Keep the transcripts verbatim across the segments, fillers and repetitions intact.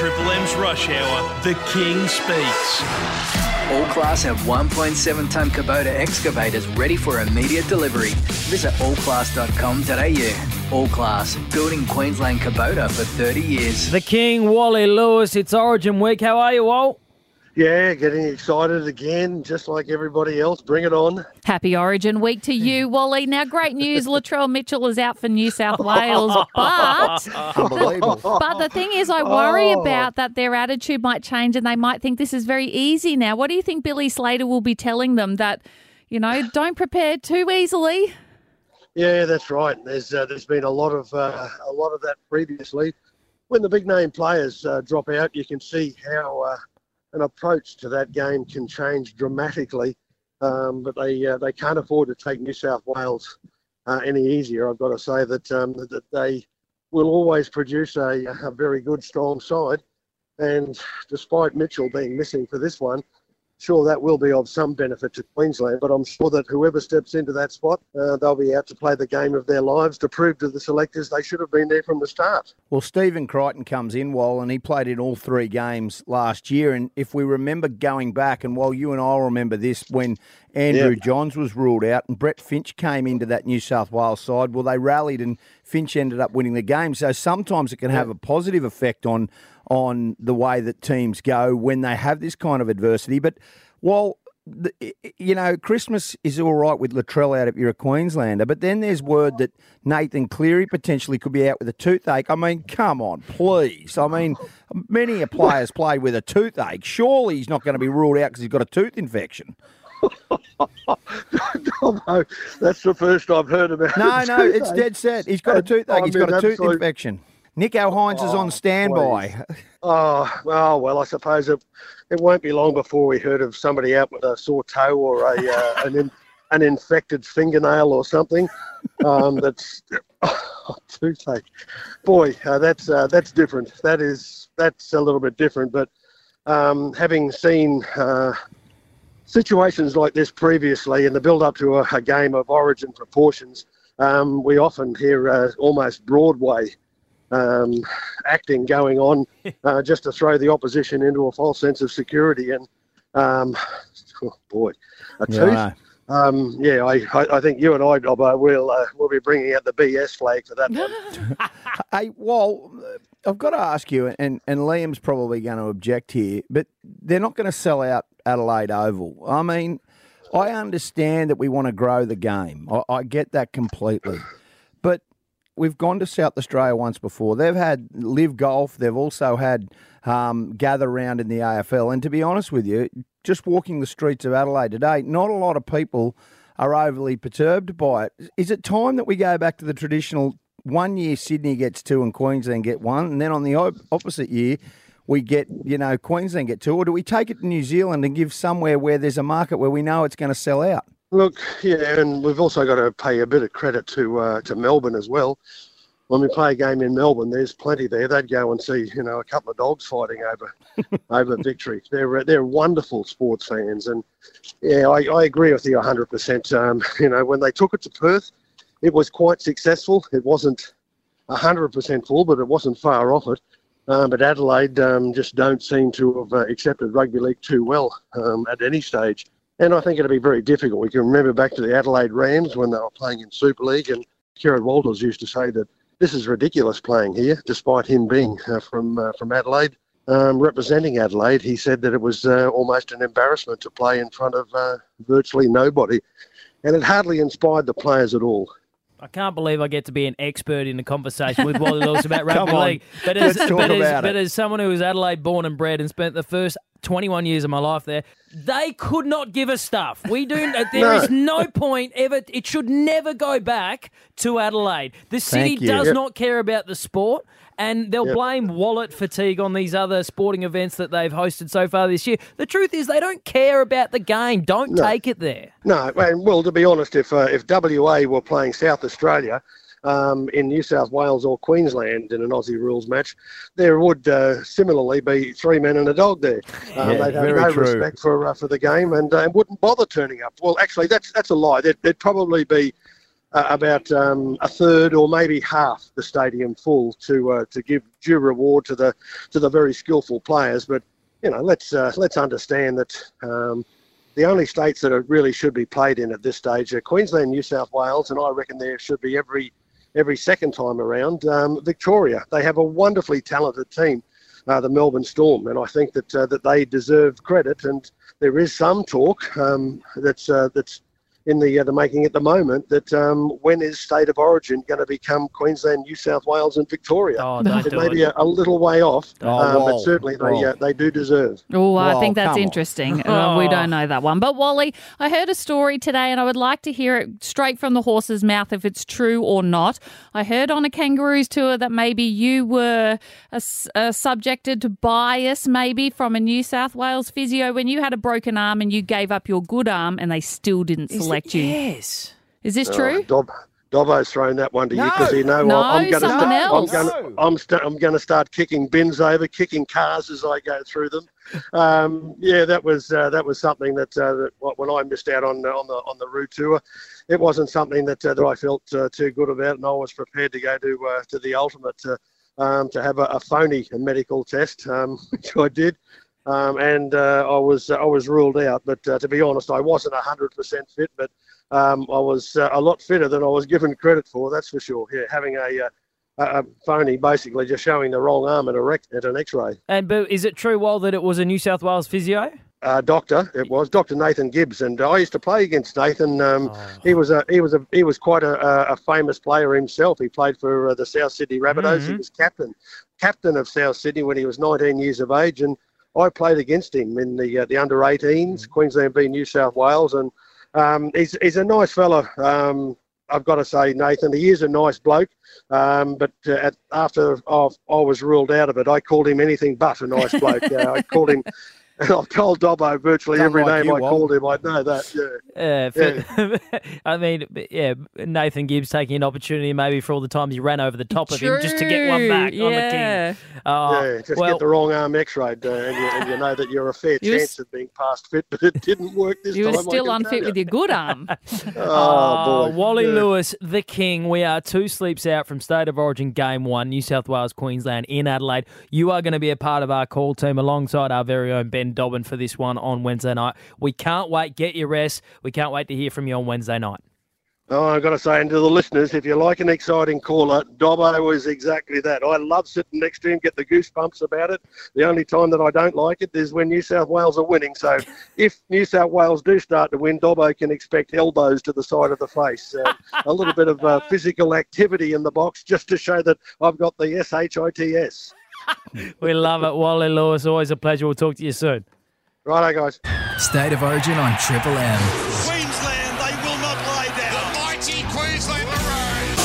Triple M's Rush Hour, the King speaks. All Class have one point seven tonne Kubota excavators ready for immediate delivery. Visit all class dot com dot a u. All Class, building Queensland Kubota for thirty years. The King, Wally Lewis, it's Origin Week. How are you, Wal? Yeah, getting excited again, just like everybody else. Bring it on. Happy Origin Week to you, Wally. Now, great news, Latrell Mitchell is out for New South Wales, but, Unbelievable. but the thing is, I worry Oh. about that their attitude might change and they might think this is very easy now. What do you think Billy Slater will be telling them, that, you know, don't prepare too easily? Yeah, that's right. There's uh, there's been a lot of uh, a lot of that previously. When the big name players uh, drop out, you can see how uh, an approach to that game can change dramatically. Um, but they uh, they can't afford to take New South Wales uh, any easier. I've got to say that um, that they will always produce a, a very good, strong side. And despite Mitchell being missing for this one, sure, that will be of some benefit to Queensland, but I'm sure that whoever steps into that spot, uh, they'll be out to play the game of their lives to prove to the selectors they should have been there from the start. Well, Stephen Crichton comes in, Wal, and he played in all three games last year. And if we remember going back, and while you and I remember this, when Andrew Yeah. Johns was ruled out and Brett Finch came into that New South Wales side, well, they rallied and Finch ended up winning the game. So sometimes it can have a positive effect on on the way that teams go when they have this kind of adversity. But while, the, you know, Christmas is all right with Latrell out if you're a Queenslander, but then there's word that Nathan Cleary potentially could be out with a toothache. I mean, come on, please. I mean, many a players play with a toothache. Surely he's not going to be ruled out because he's got a tooth infection. No, that's the first I've heard about. No, it. no, it's dead set. He's got a toothache. He's I mean, got a tooth absolute- infection. Nico Hines is on standby. Oh, oh, well, I suppose it, it won't be long before we heard of somebody out with a sore toe or a uh, an, in, an infected fingernail or something. Um, that's oh, toothache. Boy, uh, that's uh, that's different. That is that's a little bit different. But um, having seen uh, situations like this previously in the build-up to a, a game of Origin proportions, um, we often hear uh, almost Broadway Um, acting going on uh, just to throw the opposition into a false sense of security. And, um, oh boy, a Yeah, tooth. I know. Um, yeah, I, I, I think you and I, Dobbo, will uh, will be bringing out the B S flag for that one. Hey, Wal, I've got to ask you, and, and Liam's probably going to object here, but they're not going to sell out Adelaide Oval. I mean, I understand that we want to grow the game. I, I get that completely. But we've gone to South Australia once before. They've had Live Golf. They've also had um, Gather Round in the A F L. And to be honest with you, just walking the streets of Adelaide today, not a lot of people are overly perturbed by it. Is it time that we go back to the traditional one year Sydney gets two and Queensland get one, and then on the op- opposite year we get, you know, Queensland get two? Or do we take it to New Zealand and give somewhere where there's a market where we know it's going to sell out? Look, yeah, and we've also got to pay a bit of credit to uh, to Melbourne as well. When we play a game in Melbourne, there's plenty there. They'd go and see, you know, a couple of dogs fighting over over victory. They're they're wonderful sports fans, and yeah, I, I agree with you one hundred percent. Um, you know, when they took it to Perth, it was quite successful. It wasn't one hundred percent full, but it wasn't far off it. Um, but Adelaide um, just don't seem to have uh, accepted rugby league too well um, at any stage. And I think it'll be very difficult. We can remember back to the Adelaide Rams when they were playing in Super League, and Kieran Walters used to say that this is ridiculous playing here, despite him being uh, from uh, from Adelaide, um, representing Adelaide. He said that it was uh, almost an embarrassment to play in front of uh, virtually nobody, and it hardly inspired the players at all. I can't believe I get to be an expert in a conversation with Wally Lewis about rugby Come on. league. But as, Let's talk but, as, about but it. as someone who was Adelaide born and bred and spent the first twenty-one years of my life there, they could not give us stuff. We do. There No. is no point ever. It should never go back to Adelaide. The city Thank you. does Yep. not care about the sport. And they'll Yep. blame wallet fatigue on these other sporting events that they've hosted so far this year. The truth is they don't care about the game. Don't No. take it there. No, and well, to be honest, if uh, if W A were playing South Australia um, in New South Wales or Queensland in an Aussie rules match, there would uh, similarly be three men and a dog there. Um, Yeah, they'd have very no true. respect for uh, for the game and uh, wouldn't bother turning up. Well, actually, that's that's a lie. There'd, there'd probably be uh, about um, a third or maybe half the stadium full to uh, to give due reward to the to the very skillful players. But you know, let's uh, let's understand that um, the only states that it really should be played in at this stage are Queensland, New South Wales, and I reckon there should be every every second time around um, Victoria. They have a wonderfully talented team, uh, the Melbourne Storm, and I think that uh, that they deserve credit. And there is some talk um, that's uh, that's in the uh, the making at the moment that um, when is State of Origin going to become Queensland, New South Wales and Victoria? Oh, don't it do may it. be a, a little way off, Oh, um, whoa, but certainly they whoa. uh, they do deserve. Oh, I Well, think that's come on. interesting. Uh, we don't know that one. But Wally, I heard a story today and I would like to hear it straight from the horse's mouth if it's true or not. I heard on a Kangaroos tour that maybe you were uh, uh, subjected to bias maybe from a New South Wales physio when you had a broken arm and you gave up your good arm and they still didn't select you. Yes. Is this Oh, true? Dob, Dobbo's thrown that one to you No. because you know No, I'm going to someone start. I'm else. going No. I'm, st- I'm going to start kicking bins over, kicking cars as I go through them. Um, yeah, that was uh, that was something that, uh, that when I missed out on on the on the route tour, it wasn't something that uh, that I felt uh, too good about, and I was prepared to go to uh, to the ultimate to um, to have a, a phony medical test, um, which I did. Um, and uh, I was I was ruled out. But uh, to be honest, I wasn't one hundred percent fit, but um, I was uh, a lot fitter than I was given credit for. That's for sure. Yeah, having a, uh, a phony, basically just showing the wrong arm at a rec- at an X-ray. And but is it true, Wal, that it was a New South Wales physio? Uh, doctor, it was Doctor Nathan Gibbs, and I used to play against Nathan. Um, He was a he was a he was quite a, a famous player himself. He played for uh, the South Sydney Rabbitohs. Mhm. He was captain captain of South Sydney when he was nineteen years of age, and I played against him in the uh, the under eighteens, Queensland v New South Wales, and um, he's he's a nice fella. Um, I've got to say, Nathan, he is a nice bloke. Um, but uh, at, after I, I was ruled out of it, I called him anything but a nice bloke. uh, I called him. I've told Dobbo virtually Don't every like name you, I Wal. called him. I know that. Yeah. Uh, for, I mean, yeah, Nathan Gibbs taking an opportunity maybe for all the times he ran over the top of him just to get one back True, on the yeah. king. Oh, yeah, just well, get the wrong arm X-rayed, uh, and, you, and you know that you're a fair You chance was- of being past fit, but it didn't work this You time. were I still can unfit tell with you. your good arm. Oh, Oh, boy. Wally Yeah. Lewis, the king. We are two sleeps out from State of Origin Game one, New South Wales, Queensland in Adelaide. You are going to be a part of our call team alongside our very own Ben Dobbin for this one on Wednesday night. We can't wait. Get your rest. We can't wait to hear from you on Wednesday night. Oh, I've got to say, and to the listeners, if you like an exciting caller, Dobbo is exactly that. I love sitting next to him, get the goosebumps about it. The only time that I don't like it is when New South Wales are winning. So if New South Wales do start to win, Dobbo can expect elbows to the side of the face. Uh, a little bit of uh, physical activity in the box just to show that I've got the S H I T S. We love it. Wally Lewis, always a pleasure. We'll talk to you soon. Righto, guys. State of Origin on Triple M. Queensland, they will not lay down. The mighty Queensland Maroons.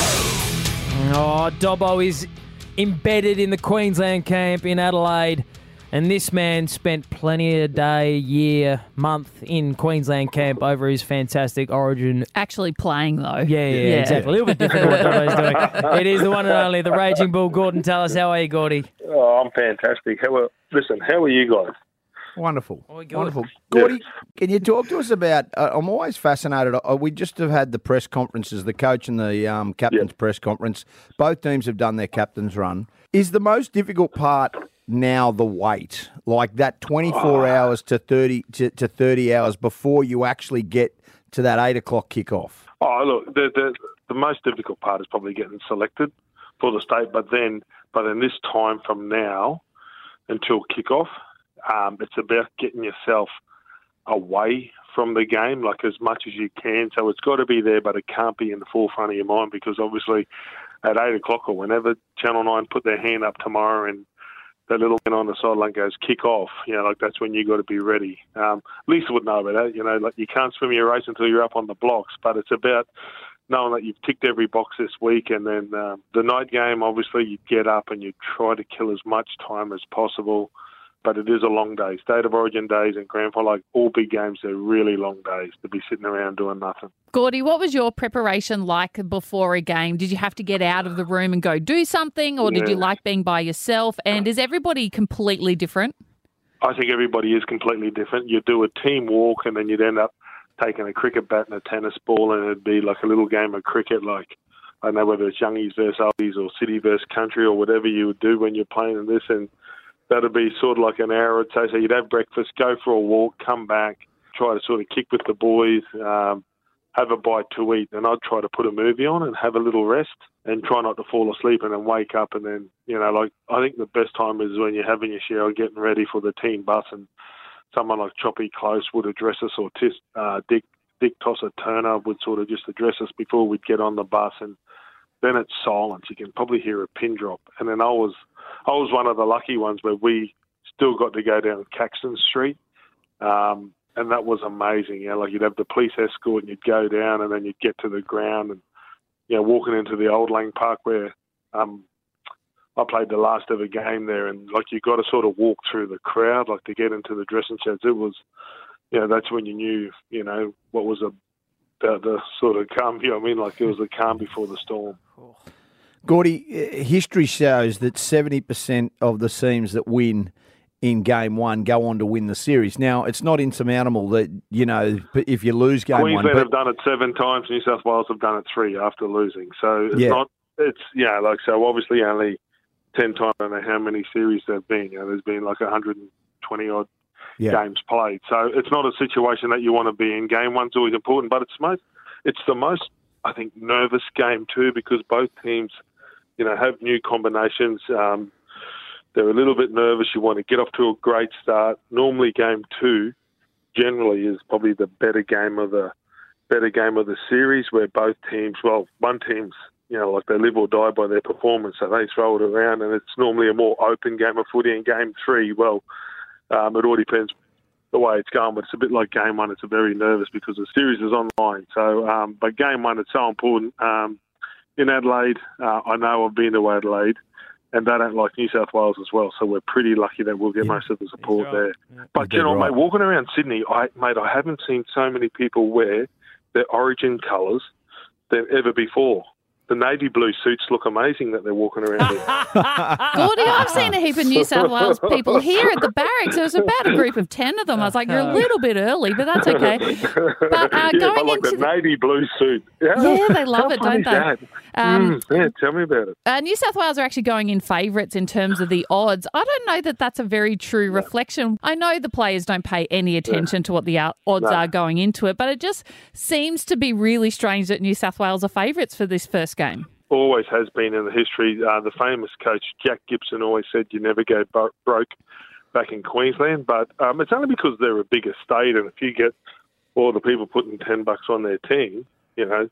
Oh, Dobbo is embedded in the Queensland camp in Adelaide. And this man spent plenty of day, year, month in Queensland camp over his fantastic Origin. Actually playing, though. Yeah, yeah, yeah, exactly. A little bit different what Dobbo's doing. It is the one and only, the Raging Bull. Gordon, tell us, how are you, Gordy? Oh, I'm fantastic. How are, listen, how are you guys? Wonderful. Oh, good. Wonderful. Gordy, can you talk to us about, uh, I'm always fascinated. Uh, we just have had the press conferences, the coach and the um, captain's Yeah. press conference. Both teams have done their captain's run. Is the most difficult part now the wait? Like that twenty-four hours to thirty to, to thirty hours before you actually get to that eight o'clock kickoff? Oh, look, the, the the most difficult part is probably getting selected for the state, but then, but in this time from now until kickoff, um, it's about getting yourself away from the game, like as much as you can. So it's got to be there, but it can't be in the forefront of your mind because obviously at eight o'clock or whenever Channel nine put their hand up tomorrow and the little man on the sideline goes, kick off, you know, like that's when you got to be ready. Um, Lisa would know about that, you know, like you can't swim your race until you're up on the blocks, but it's about knowing that you've ticked every box this week. And then um, the night game, obviously you get up and you try to kill as much time as possible, but it is a long day. State of Origin days and Grand Final, like all big games, they're really long days to be sitting around doing nothing. Gordy, what was your preparation like before a game? Did you have to get out of the room and go do something, or did you Yeah. like being by yourself? And is everybody completely different? I think everybody is completely different. You do a team walk and then you'd end up taking a cricket bat and a tennis ball, and it'd be like a little game of cricket, like, I don't know whether it's youngies versus oldies or city versus country or whatever you would do when you're playing in this, and that'd be sort of like an hour or so. So you'd have breakfast, go for a walk, come back, try to sort of kick with the boys, um, have a bite to eat, and I'd try to put a movie on and have a little rest and try not to fall asleep and then wake up. And then, you know, like, I think the best time is when you're having your shower, getting ready for the team bus, and someone like Choppy Close would address us, or Tis, uh, Dick Dick Tosser Turner would sort of just address us before we'd get on the bus, and then it's silence. You can probably hear a pin drop. And then I was I was one of the lucky ones where we still got to go down Caxton Street, um, and that was amazing. You know, like, you'd have the police escort and you'd go down, and then you'd get to the ground, and, you know, walking into the Old Lang Park where um, I played the last ever game there, and, like, you got to sort of walk through the crowd, like, to get into the dressing sheds. It was, you know, that's when you knew, you know, what was a, about the sort of calm, you know what I mean? Like, it was the calm before the storm. Gordy, history shows that seventy percent of the teams that win in game one go on to win the series. Now, it's not insurmountable that, you know, if you lose game Queensland one... Queensland have done it seven times, New South Wales have done it three after losing. So it's yeah. not, it's, yeah, like, so obviously only ten times, I don't know how many series there have been. You know, there's been like one hundred twenty odd yeah. games played. So it's not a situation that you want to be in. Game one's always important, but it's most, it's the most, I think, nervous game too, because both teams, you know, have new combinations. Um, they're a little bit nervous. You want to get off to a great start. Normally, game two generally is probably the better game of the better game of the series, where both teams, well, one team's, you know, like, they live or die by their performance, so they throw it around, and it's normally a more open game of footy. In game three, well, um, it all depends the way it's going, but it's a bit like game one. It's a very nervous because the series is online. So, um, but game one, it's so important. Um, in Adelaide, uh, I know I've been to Adelaide, and they don't like New South Wales as well, so we're pretty lucky that we'll get yeah. most of the support right. there. Yeah. But, you know, right. mate, walking around Sydney, I, mate, I haven't seen so many people wear their Origin colours than ever before. The navy blue suits look amazing that they're walking around in. Gordy, I've seen a heap of New South Wales people here at the barracks. There was about a group of ten of them. I was like, you're a little bit early, but that's okay. But uh, yeah, going but like into the, the navy blue suit. Yeah, yeah they love it, don't they? Um, mm, yeah, tell me about it. Uh, New South Wales are actually going in favourites in terms of the odds. I don't know that that's a very true reflection. I know the players don't pay any attention yeah. to what the odds no. are going into it, but it just seems to be really strange that New South Wales are favourites for this first game. Always has been in the history. Uh, the famous coach Jack Gibson always said you never go bo- broke back in Queensland, but um, it's only because they're a bigger state, and if you get all the people putting ten bucks on their team, you know,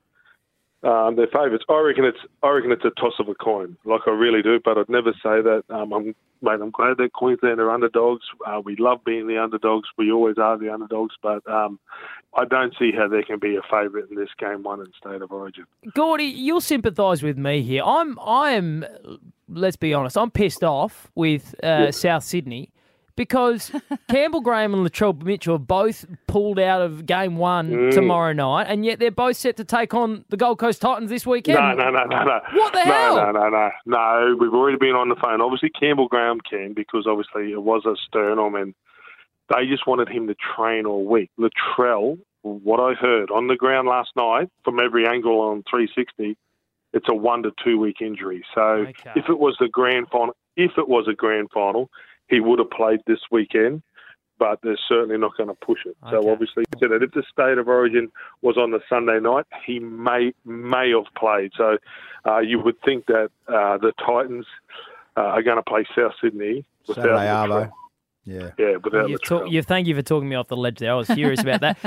um, they're favourites. I reckon it's I reckon it's a toss of a coin. Like, I really do, but I'd never say that. Um, I'm mate, I'm glad that Queensland are underdogs. Uh, we love being the underdogs. We always are the underdogs, but um, I don't see how there can be a favourite in this game one in State of Origin. Gordy, you'll sympathise with me here. I'm, I am. Let's be honest. I'm pissed off with uh, yeah. South Sydney because Campbell Graham and Latrell Mitchell have both pulled out of game one mm. tomorrow night, and yet they're both set to take on the Gold Coast Titans this weekend. No, no, no, no, no. What the no, hell? No, no, no, no. We've already been on the phone. Obviously, Campbell Graham can, because obviously it was a sternum, and they just wanted him to train all week. Latrell, what I heard on the ground last night, from every angle on three sixty, it's a one to two week injury. So okay. if it was the grand final, if it was a grand final, he would have played this weekend, but they're certainly not going to push it. Okay. So obviously, so that if the State of Origin was on the Sunday night, he may may have played. So uh, you would think that uh, the Titans uh, are going to play South Sydney without Saturday Arvo. Yeah, yeah, without you the talk, you Thank you for talking me off the ledge there. I was furious about that.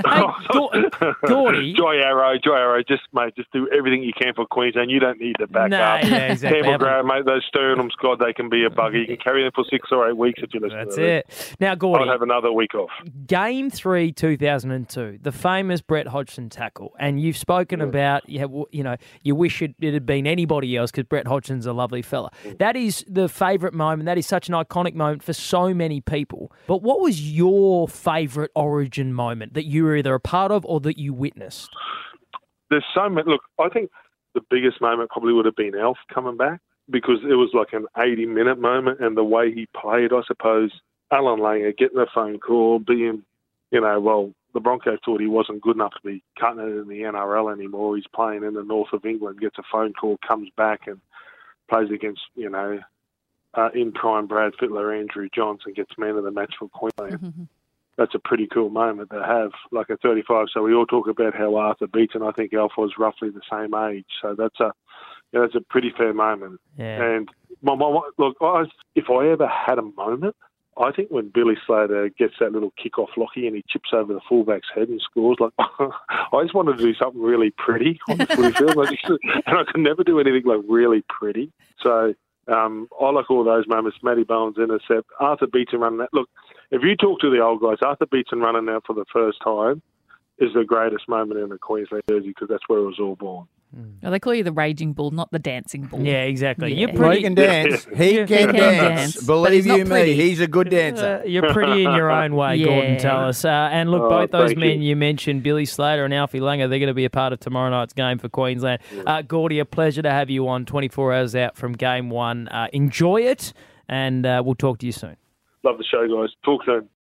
Hey, Gordy, Joy Arrow, Joy Arrow, just mate, just do everything you can for Queensland. You don't need to back nah, up. Yeah, exactly. Campbell Graham, mate, those sternums, God, they can be a bugger. You can carry them for six or eight weeks if you listen. That's to it. Them. Now, Gordy, I'll have another week off. Game three, two thousand two, the famous Brett Hodgson tackle, and you've spoken yeah. about, you know, you know, you wish it, it had been anybody else because Brett Hodgson's a lovely fella. Mm. That is the favourite moment. That is such an iconic moment for so many people. But what was your favourite Origin moment that you were either a part of or that you witnessed? There's so many. Look, I think the biggest moment probably would have been Alf coming back, because it was like an eighty-minute moment, and the way he played, I suppose, Alan Langer getting a phone call, being, you know, well, the Broncos thought he wasn't good enough to be cutting it in the N R L anymore. He's playing in the north of England, gets a phone call, comes back and plays against, you know, uh, in prime Brad Fittler, Andrew Johnson, gets man of the match for Queensland. Mm-hmm. That's a pretty cool moment to have, like a thirty-five. So we all talk about how Arthur Beaton, I think Alf was roughly the same age. So that's a, you know, that's a pretty fair moment. Yeah. And my, my, look, I, if I ever had a moment, I think when Billy Slater gets that little kick-off locky and he chips over the fullback's head and scores, like I just wanted to do something really pretty on the footy field, like, and I could never do anything like really pretty. So um, I like all those moments. Matty Bowen's intercept, Arthur Beaton running that. Look, if you talk to the old guys, Arthur Beaton running out for the first time is the greatest moment in the Queensland jersey because that's where it was all born. Oh, they call you the raging bull, not the dancing bull. Yeah, exactly. Yeah. You're pretty. He can dance. He Yeah. can, He can dance. dance, but Believe he's not you me, pretty. he's a good dancer. Uh, you're pretty in your own way, Yeah. Gordon Tallis. Uh, and look, Oh, both those thank men you. you mentioned, Billy Slater and Alfie Langer, they're going to be a part of tomorrow night's game for Queensland. Uh, Gordy, a pleasure to have you on twenty-four hours out from game one. Uh, enjoy it, and uh, we'll talk to you soon. Love the show, guys. Talk soon.